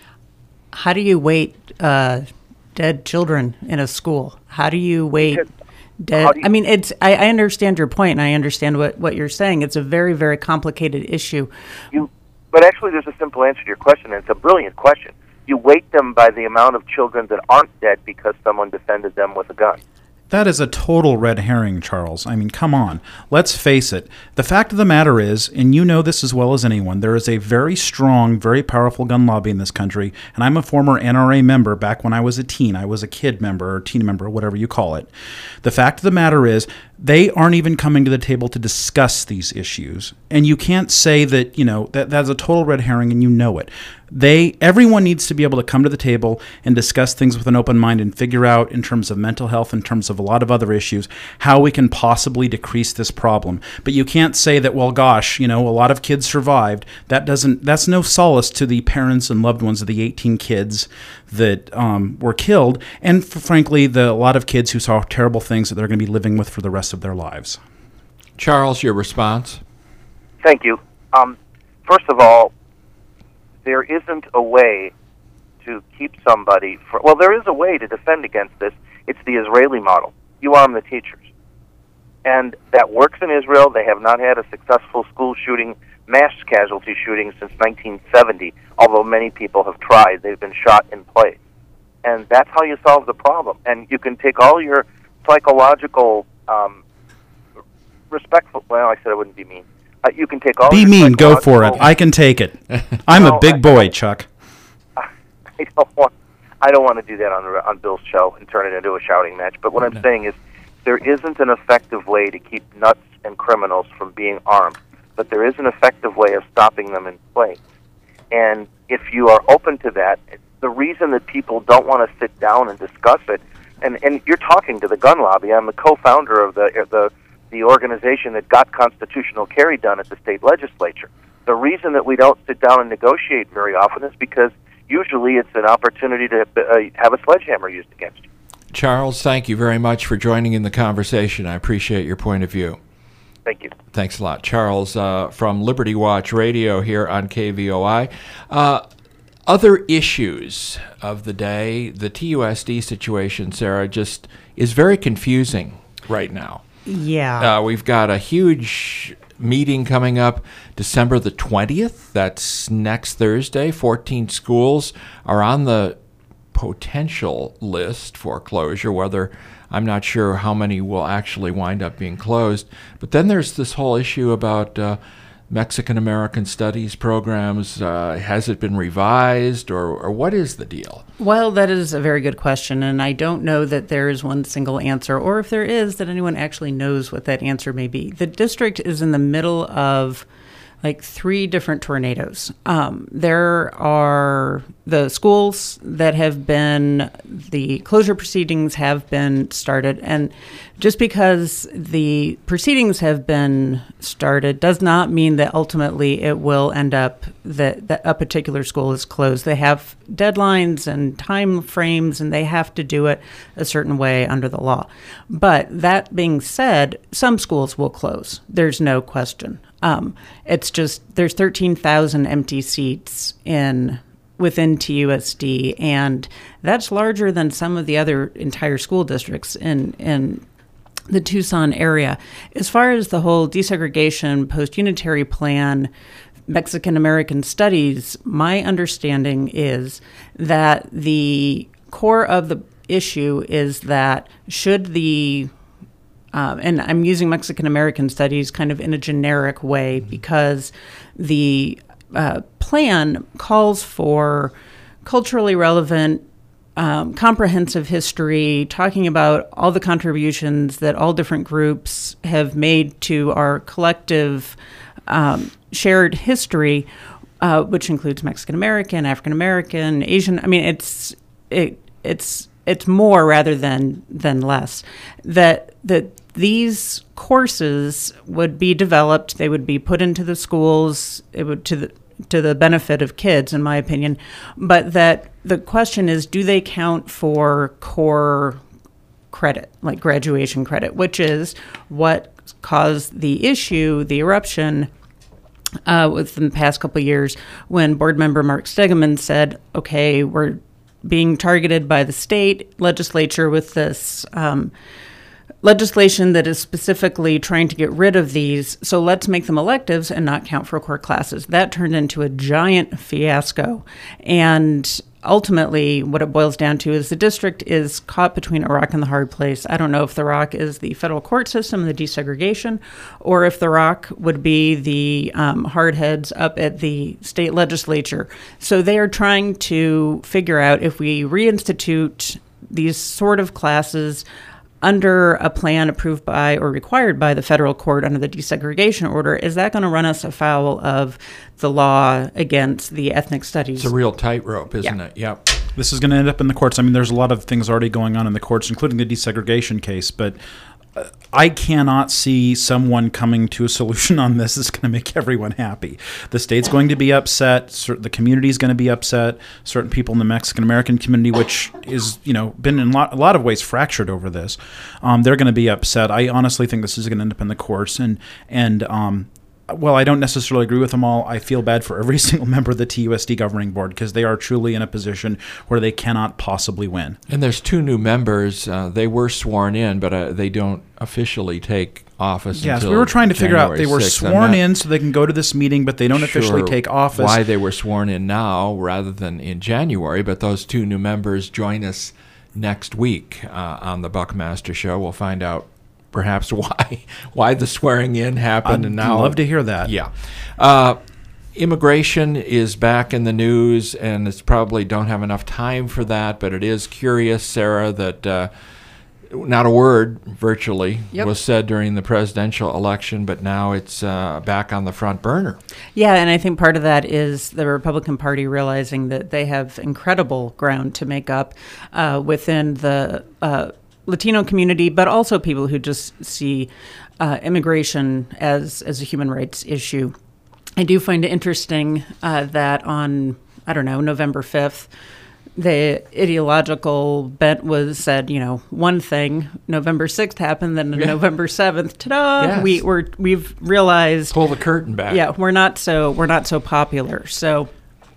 How do you weight uh, dead children in a school? How do you weight dead? You, I mean, it's. I, I understand your point, and I understand what, what you're saying. It's a very, very complicated issue. You, but actually, there's a simple answer to your question, and it's a brilliant question. You weight them by the amount of children that aren't dead because someone defended them with a gun. That is a total red herring, Charles. I mean, come on. Let's face it. The fact of the matter is, and you know this as well as anyone, there is a very strong, very powerful gun lobby in this country, and I'm a former N R A member back when I was a teen. I was a kid member or teen member, whatever you call it. The fact of the matter is, they aren't even coming to the table to discuss these issues. And you can't say that, you know, that that's a total red herring, and you know it. They, everyone needs to be able to come to the table and discuss things with an open mind and figure out, in terms of mental health, in terms of a lot of other issues, how we can possibly decrease this problem. But you can't say that, well, gosh, you know, a lot of kids survived. That doesn't, that's no solace to the parents and loved ones of the eighteen kids that um, were killed, and f- frankly, the a lot of kids who saw terrible things that they're going to be living with for the rest of their lives. Charles, your response? Thank you. Um, first of all, there isn't a way to keep somebody for, well, there is a way to defend against this. It's the Israeli model. You arm the teachers. And that works in Israel. They have not had a successful school shooting, mass casualty shooting, since nineteen seventy, although many people have tried. They've been shot in place. And that's how you solve the problem. And you can take all your psychological, um, respectful, well, I said I wouldn't be mean. Uh, you can take all Be your mean, go for it. I can take it. I'm no, a big I, boy, Chuck. I don't want I don't want to do that on on Bill's show and turn it into a shouting match. But what I'm no. saying is, there isn't an effective way to keep nuts and criminals from being armed, but there is an effective way of stopping them in place. And if you are open to that, the reason that people don't want to sit down and discuss it, and, and you're talking to the gun lobby. I'm the co-founder of the the the organization that got constitutional carry done at the state legislature. The reason that we don't sit down and negotiate very often is because usually it's an opportunity to uh, have a sledgehammer used against you. Charles, thank you very much for joining in the conversation. I appreciate your point of view. Thank you. Thanks a lot. Charles uh, from Liberty Watch Radio here on K V O I. Uh, other issues of the day, the T U S D situation, Sarah, just is very confusing right now. Yeah. Uh, we've got a huge meeting coming up December the twentieth. That's next Thursday. fourteen schools are on the potential list for closure, whether I'm not sure how many will actually wind up being closed. But then there's this whole issue about uh, Mexican-American studies programs? Uh, has it been revised, or, or what is the deal? Well, that is a very good question, and I don't know that there is one single answer, or if there is, that anyone actually knows what that answer may be. The district is in the middle of like three different tornadoes. Um, there are the schools that have been, the closure proceedings have been started. And just because the proceedings have been started does not mean that ultimately it will end up that, that a particular school is closed. They have deadlines and time frames, and they have to do it a certain way under the law. But that being said, some schools will close. There's no question. Um, it's just there's thirteen thousand empty seats in within T U S D, and that's larger than some of the other entire school districts in in the Tucson area. As far as the whole desegregation, post-unitary plan, Mexican-American studies, my understanding is that the core of the issue is that should the Um, and I'm using Mexican-American studies kind of in a generic way because the uh, plan calls for culturally relevant, um, comprehensive history, talking about all the contributions that all different groups have made to our collective um, shared history, uh, which includes Mexican-American, African-American, Asian. I mean, it's it it's it's more rather than than less. That that these courses would be developed, they would be put into the schools, it would to the to the benefit of kids, in my opinion. But that the question is, do they count for core credit, like graduation credit, which is what caused the issue, the eruption, uh, within the past couple of years when board member Mark Stegeman said, okay, we're being targeted by the state legislature with this um, legislation that is specifically trying to get rid of these, so let's make them electives and not count for core classes. That turned into a giant fiasco. And ultimately, what it boils down to is the district is caught between a rock and the hard place. I don't know if the rock is the federal court system, the desegregation, or if the rock would be the um, hard heads up at the state legislature. So they are trying to figure out if we reinstitute these sort of classes under a plan approved by or required by the federal court under the desegregation order, is that going to run us afoul of the law against the ethnic studies? It's a real tightrope, isn't Yeah. it? Yep. This is going to end up in the courts. I mean, there's a lot of things already going on in the courts, including the desegregation case, but uh, I cannot see someone coming to a solution on this that's going to make everyone happy. The state's going to be upset. Cer- the community is going to be upset. Certain people in the Mexican-American community, which is, you know, been in lot, a lot of ways fractured over this, um, they're going to be upset. I honestly think this is going to end up in the courts. And, and um, well, I don't necessarily agree with them all. I feel bad for every single member of the T U S D governing board because they are truly in a position where they cannot possibly win. And there's two new members. Uh, they were sworn in, but uh, they don't officially take office Yes, until we were trying to figure out, they were January sixth. I'm sworn not in so they can go to this meeting, but they don't officially sure take office. Why they were sworn in now rather than in January, but those two new members join us next week uh, on the Buckmaster Show. We'll find out perhaps why why the swearing in happened. I'd and now love to hear that. Yeah. Uh, immigration is back in the news, and it's probably don't have enough time for that, but it is curious, Sarah, that uh, not a word virtually Yep. was said during the presidential election, but now it's uh, back on the front burner. Yeah, and I think part of that is the Republican Party realizing that they have incredible ground to make up uh, within the uh, Latino community, but also people who just see uh, immigration as, as a human rights issue. I do find it interesting uh, that on, I don't know, November fifth, the ideological bent was said, you know, one thing. November sixth happened, then Yeah. November seventh, ta-da! Yes. We we're, we've realized Pull the curtain back. Yeah, we're not so we're not so popular. So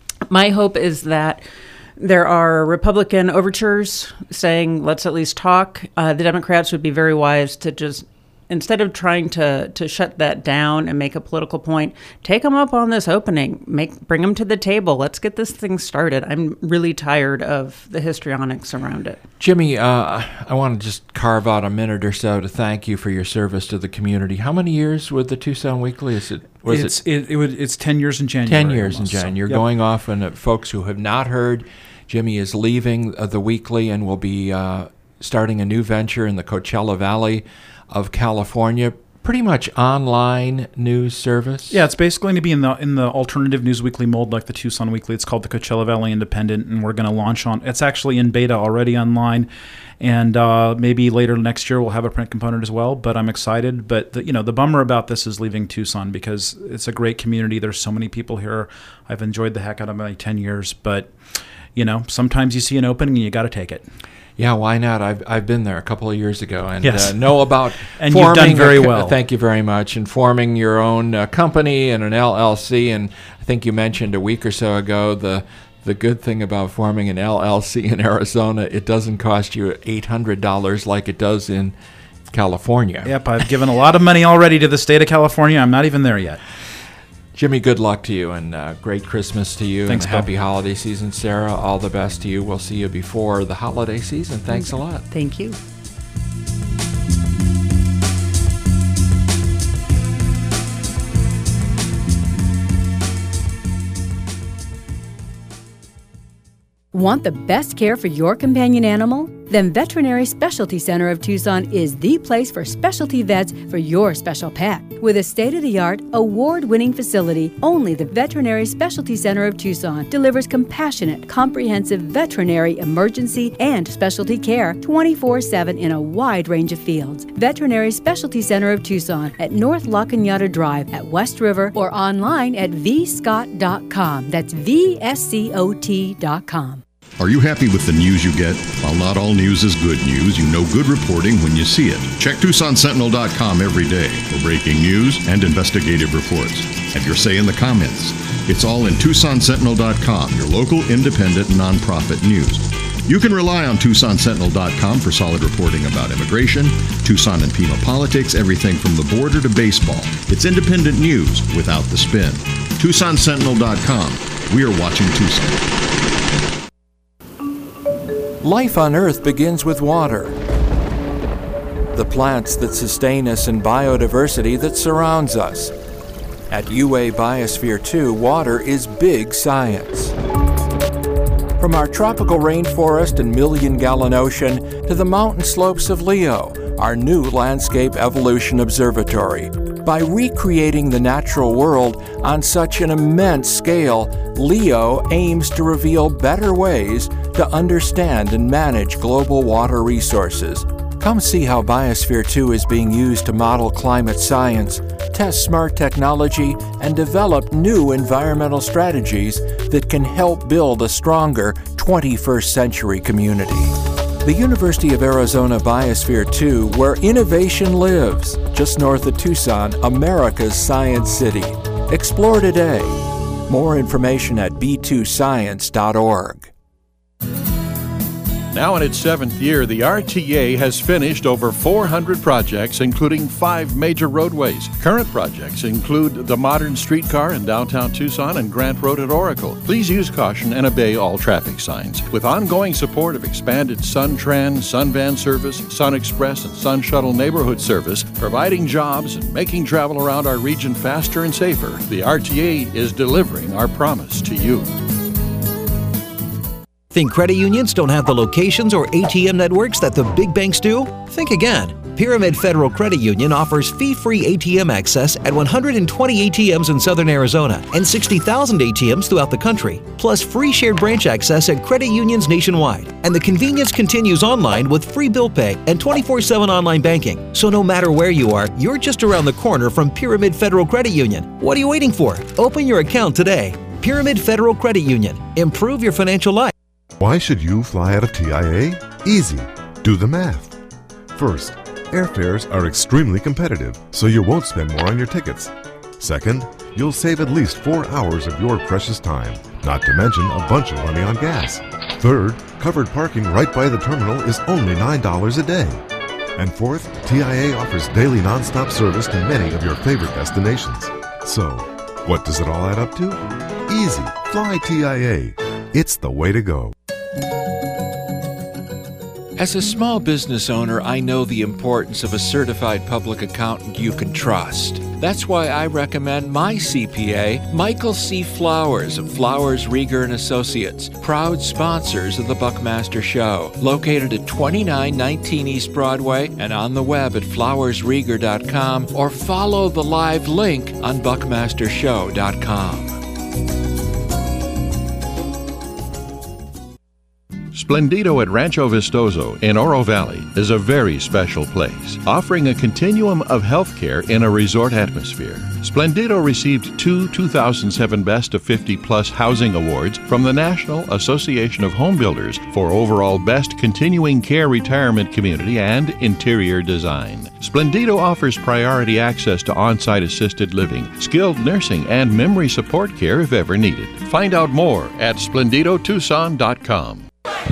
my hope is that there are Republican overtures saying let's at least talk. Uh, the Democrats would be very wise to just instead of trying to, to shut that down and make a political point, take them up on this opening, make bring them to the table. Let's get this thing started. I'm really tired of the histrionics around it. Jimmy, uh, I want to just carve out a minute or so to thank you for your service to the community. How many years with the Tucson Weekly? Is it? Was it's, it? It, it would, it's ten years in January. Ten years almost, in January. So, You're yep. going off, and uh, folks who have not heard, Jimmy is leaving uh, the Weekly and will be uh, starting a new venture in the Coachella Valley of California. Pretty much online news service. Yeah, it's basically going to be in the in the alternative news weekly mold like the Tucson Weekly. It's called the Coachella Valley Independent, and we're going to launch on. It's actually in beta already online, and uh, maybe later next year we'll have a print component as well. But I'm excited. But the, you know, the bummer about this is leaving Tucson because it's a great community. There's so many people here. I've enjoyed the heck out of my ten years. But you know, sometimes you see an opening and you got to take it. Yeah, why not? I've I've been there a couple of years ago and yes. uh, know about and forming you've done very a, well. Thank you very much. And forming your own uh, company and an L L C. And I think you mentioned a week or so ago the the good thing about forming an L L C in Arizona, it doesn't cost you eight hundred dollars like it does in California. Yep, I've given a lot of money already to the state of California. I'm not even there yet. Jimmy, good luck to you, and uh, great Christmas to you. Thanks, and happy holiday season. Sarah, all the best to you. We'll see you before the holiday season. Thanks a lot. Thank you. Want the best care for your companion animal? Then Veterinary Specialty Center of Tucson is the place for specialty vets for your special pet. With a state-of-the-art, award-winning facility, only the Veterinary Specialty Center of Tucson delivers compassionate, comprehensive veterinary emergency and specialty care twenty-four seven in a wide range of fields. Veterinary Specialty Center of Tucson at North La Cañada Drive at West River or online at v scott dot com. That's V S C O T dot com. Are you happy with the news you get? While not all news is good news, you know good reporting when you see it. Check Tucson Sentinel dot com every day for breaking news and investigative reports. Have your say in the comments. It's all in Tucson Sentinel dot com, your local independent nonprofit news. You can rely on Tucson Sentinel dot com for solid reporting about immigration, Tucson and Pima politics, everything from the border to baseball. It's independent news without the spin. Tucson Sentinel dot com. We're watching Tucson. Life on Earth begins with water. The plants that sustain us and biodiversity that surrounds us. At U A Biosphere two, water is big science. From our tropical rainforest and million-gallon ocean to the mountain slopes of Leo, our new landscape evolution observatory. By recreating the natural world on such an immense scale, Leo aims to reveal better ways to understand and manage global water resources. Come see how Biosphere two is being used to model climate science, test smart technology, and develop new environmental strategies that can help build a stronger twenty-first century community. The University of Arizona Biosphere two, where innovation lives, just north of Tucson, America's Science City. Explore today. More information at b two science dot org. Now in its seventh year, the R T A has finished over four hundred projects, including five major roadways. Current projects include the modern streetcar in downtown Tucson and Grant Road at Oracle. Please use caution and obey all traffic signs. With ongoing support of expanded SunTran, SunVan service, Sun Express, and Sun Shuttle neighborhood service, providing jobs and making travel around our region faster and safer, the R T A is delivering our promise to you. Think credit unions don't have the locations or A T M networks that the big banks do? Think again. Pyramid Federal Credit Union offers fee-free A T M access at one hundred twenty A T Ms in southern Arizona and sixty thousand A T Ms throughout the country, plus free shared branch access at credit unions nationwide. And the convenience continues online with free bill pay and twenty-four seven online banking. So no matter where you are, you're just around the corner from Pyramid Federal Credit Union. What are you waiting for? Open your account today. Pyramid Federal Credit Union. Improve your financial life. Why should you fly out of T I A? Easy. Do the math. First, airfares are extremely competitive, so you won't spend more on your tickets. Second, you'll save at least four hours of your precious time, not to mention a bunch of money on gas. Third, covered parking right by the terminal is only nine dollars a day. And fourth, T I A offers daily nonstop service to many of your favorite destinations. So, what does it all add up to? Easy. Fly T I A. It's the way to go. As a small business owner, I know the importance of a certified public accountant you can trust. That's why I recommend my C P A, Michael C. Flowers of Flowers, Rieger and Associates, proud sponsors of the Buckmaster Show, located at twenty-nine nineteen East Broadway and on the web at flowers rieger dot com, or follow the live link on buckmaster show dot com. Splendido at Rancho Vistoso in Oro Valley is a very special place, offering a continuum of healthcare in a resort atmosphere. Splendido received two two thousand seven Best of fifty Plus Housing Awards from the National Association of Home Builders for overall Best Continuing Care Retirement Community and Interior Design. Splendido offers priority access to on-site assisted living, skilled nursing, and memory support care if ever needed. Find out more at splendido tucson dot com.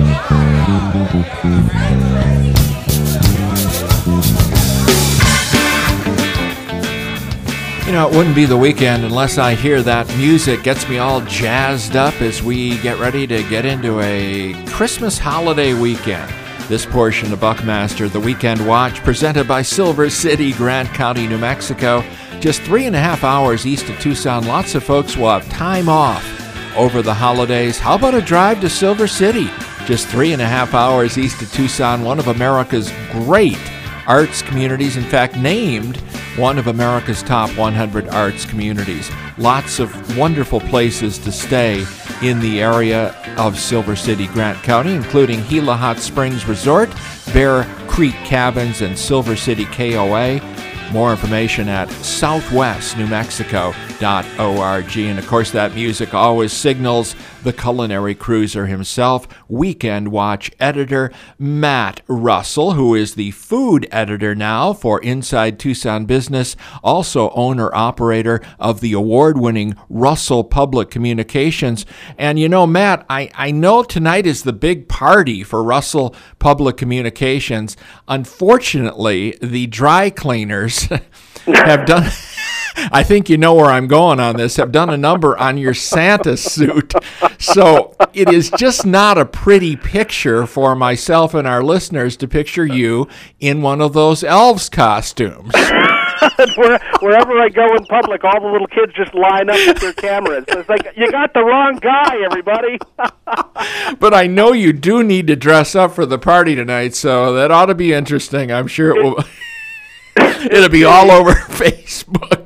You know, it wouldn't be the weekend unless I hear that music. Gets me all jazzed up as we get ready to get into a Christmas holiday weekend. This portion of Buckmaster, the Weekend Watch, presented by Silver City, Grant County, New Mexico. Just three and a half hours east of Tucson. Lots of folks will have time off over the holidays. How about a drive to Silver City? Just three and a half hours east of Tucson, one of America's great arts communities. In fact, named one of America's top one hundred arts communities. Lots of wonderful places to stay in the area of Silver City, Grant County, including Gila Hot Springs Resort, Bear Creek Cabins, and Silver City K O A. More information at southwest new mexico dot org. And of course, that music always signals the culinary cruiser himself, Weekend Watch editor Matt Russell, who is the food editor now for Inside Tucson Business, also owner-operator of the award-winning Russell Public Communications. And you know, Matt, I, I know tonight is the big party for Russell Public Communications. Unfortunately, the dry cleaners have done... I think you know where I'm going on this, have done a number on your Santa suit. So it is just not a pretty picture for myself and our listeners to picture you in one of those elves costumes. Where, wherever I go in public, all the little kids just line up with their cameras. It's like, you got the wrong guy, everybody. But I know you do need to dress up for the party tonight, so that ought to be interesting. I'm sure it will... It'll be all over Facebook.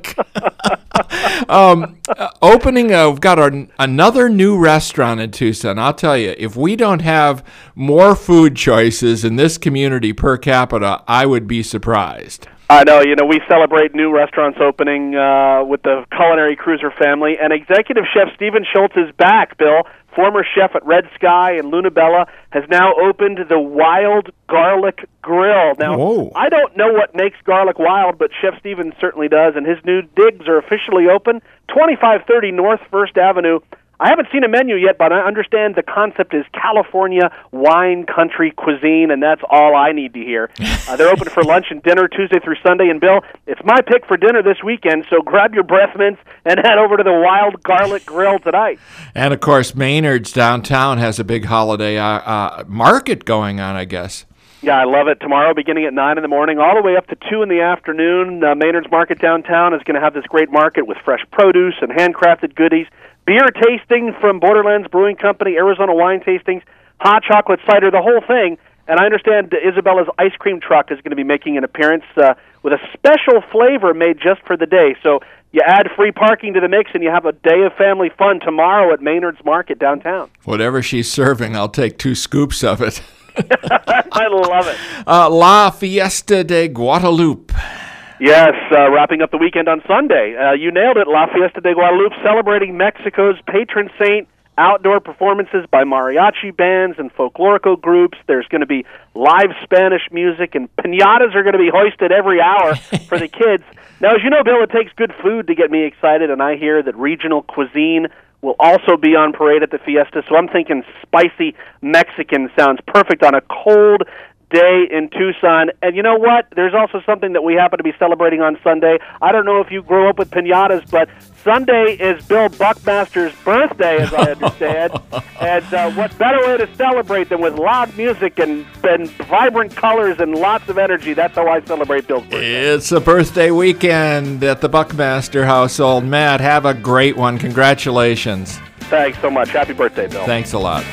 um, uh, opening, uh, we've got our, another new restaurant in Tucson. I'll tell you, if we don't have more food choices in this community per capita, I would be surprised. I know. You know, we celebrate new restaurants opening uh, with the Culinary Cruiser family, and Executive Chef Stephen Schultz is back, Bill. Former chef at Red Sky and Luna Bella has now opened the Wild Garlic Grill. Now, Whoa. I don't know what makes garlic wild, but Chef Stephen certainly does, and his new digs are officially open, twenty-five thirty North First Avenue. I haven't seen a menu yet, but I understand the concept is California wine country cuisine, and that's all I need to hear. Uh, they're open for lunch and dinner Tuesday through Sunday, and Bill, it's my pick for dinner this weekend, so grab your breath mints and head over to the Wild Garlic Grill tonight. And, of course, Maynard's downtown has a big holiday uh, uh, market going on, I guess. Yeah, I love it. Tomorrow, beginning at nine in the morning, all the way up to two in the afternoon, uh, Maynard's Market downtown is going to have this great market with fresh produce and handcrafted goodies, beer tasting from Borderlands Brewing Company, Arizona wine tastings, hot chocolate cider, the whole thing. And I understand Isabella's ice cream truck is going to be making an appearance uh, with a special flavor made just for the day. So you add free parking to the mix, and you have a day of family fun tomorrow at Maynard's Market downtown. Whatever she's serving, I'll take two scoops of it. I love it. Uh, La Fiesta de Guadalupe. Yes, uh, wrapping up the weekend on Sunday. Uh, you nailed it, La Fiesta de Guadalupe, celebrating Mexico's patron saint. Outdoor performances by mariachi bands and folklorico groups. There's going to be live Spanish music, and piñatas are going to be hoisted every hour for the kids. Now, as you know, Bill, it takes good food to get me excited, and I hear that regional cuisine will also be on parade at the fiesta, so I'm thinking spicy Mexican sounds perfect on a cold day in Tucson. And you know what? There's also something that we happen to be celebrating on Sunday. I don't know if you grew up with piñatas, but Sunday is Bill Buckmaster's birthday, as I understand. And uh, what better way to celebrate than with loud music and, and vibrant colors and lots of energy? That's how I celebrate Bill's birthday. It's a birthday weekend at the Buckmaster household. Matt, have a great one. Congratulations. Thanks so much. Happy birthday, Bill. Thanks a lot.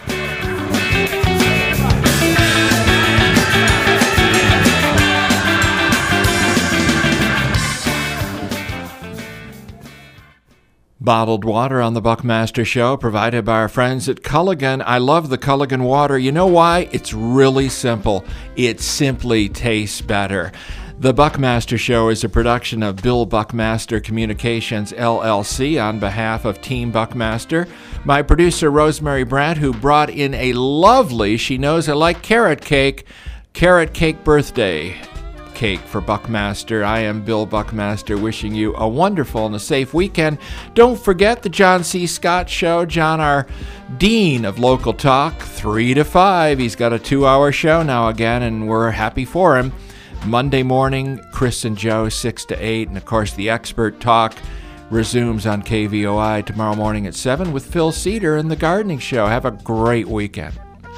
Bottled water on the Buckmaster Show, provided by our friends at Culligan. I love the Culligan water. You know why? It's really simple. It simply tastes better. The Buckmaster Show is a production of Bill Buckmaster Communications, L L C, on behalf of Team Buckmaster. My producer, Rosemary Brandt, who brought in a lovely, she knows I like carrot cake, carrot cake birthday cake for Buckmaster. I am Bill Buckmaster, wishing you a wonderful and a safe weekend. Don't forget the John C. Scott Show. John, our Dean of Local Talk, three to five. He's got a two-hour show now again, and we're happy for him. Monday morning, Chris and Joe, six to eight. And, of course, the Expert Talk resumes on K V O I tomorrow morning at seven with Phil Cedar and the Gardening Show. Have a great weekend.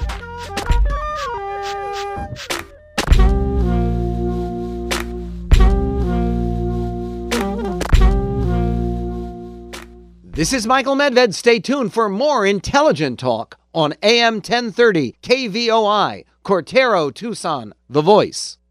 This is Michael Medved. Stay tuned for more intelligent talk on A M ten thirty K V O I, Cortero, Tucson, The Voice.